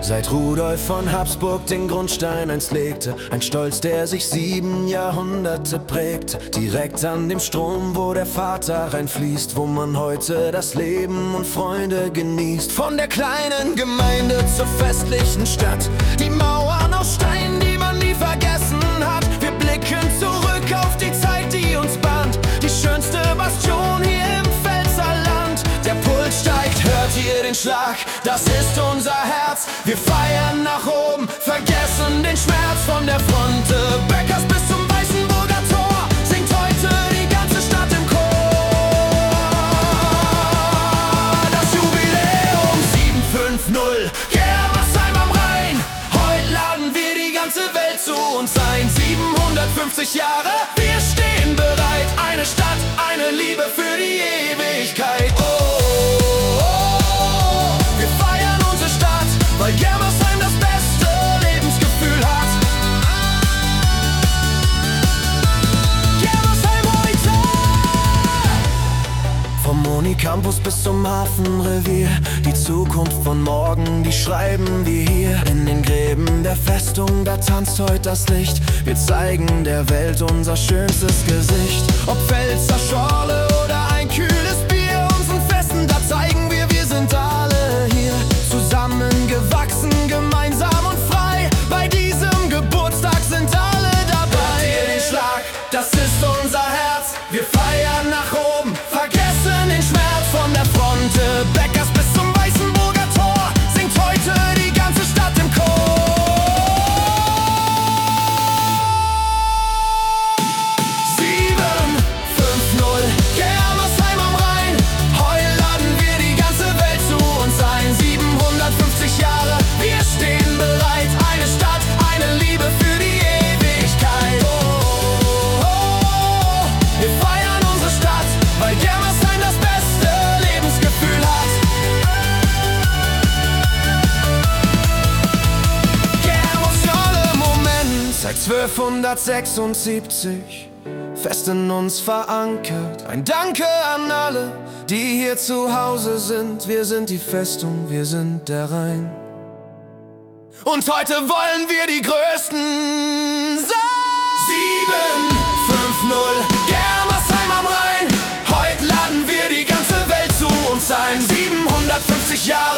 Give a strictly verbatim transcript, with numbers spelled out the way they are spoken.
Seit Rudolf von Habsburg den Grundstein einst legte, ein Stolz, der sich sieben Jahrhunderte prägt. Direkt an dem Strom, wo der Vater reinfließt, wo man heute das Leben und Freunde genießt. Von der kleinen Gemeinde zur festlichen Stadt, die Mauern aus Stein, die man nie vergessen hat. Wir blicken zurück auf die Zeit, die uns band, die schönste Bastion hier im Pfälzerland. Der Puls steigt, hört ihr den Schlag? Das ist unser Herz. Wir feiern nach oben, vergessen den Schmerz. Von der Fronte Beckers bis zum Weißenburger Tor singt heute die ganze Stadt im Chor. Das Jubiläum sieben fünf null, Germersheim am Rhein. Heute laden wir die ganze Welt zu uns ein. siebenhundertfünfzig Jahre, wir stehen bereit. Eine Stadt, eine Liebe für die Ewigkeit. Oh, oh, oh. Wir feiern unsere Stadt, weil Germersheim das beste Lebensgefühl hat. Germersheim heute! Vom Unicampus bis zum Hafenrevier, die Zukunft von morgen, die schreiben wir hier. In den Gräben der Festung, da tanzt heute das Licht. Wir zeigen der Welt unser schönstes Gesicht. Ob Pfälzer Schorle oder ein kühles Bier, unseren Festen, da zeigen wir, wir sind alle hier. Zusammengewachsen, gemeinsam und frei. Bei diesem Geburtstag sind alle dabei. Hört ihr den Schlag? Das ist unser Herz. Wir feiern nach oben, vergessen den Schmerz. Von der Fronte Beckers bis zum Weißenburger Tor singt heute die ganze Stadt im Chor. sieben fünf null, Germersheim am Rhein. Heute laden wir die ganze Welt zu uns ein. siebenhundertfünfzig Jahre, wir stehen bereit. Eine Stadt, eine Liebe für die Ewigkeit. Oh, oh, oh. Wir feiern unsere Stadt, weil Germersheim das beste Lebensgefühl hat. Germersheim Moment seit zwölfhundertsechsundsiebzig fest in uns verankert. Ein Danke an alle, die hier zu Hause sind. Wir sind die Festung, wir sind der Rhein. Und heute wollen wir die Größten sein. sieben fünf null, Germersheim am Rhein. Heute laden wir die ganze Welt zu uns ein. siebenhundertfünfzig Jahre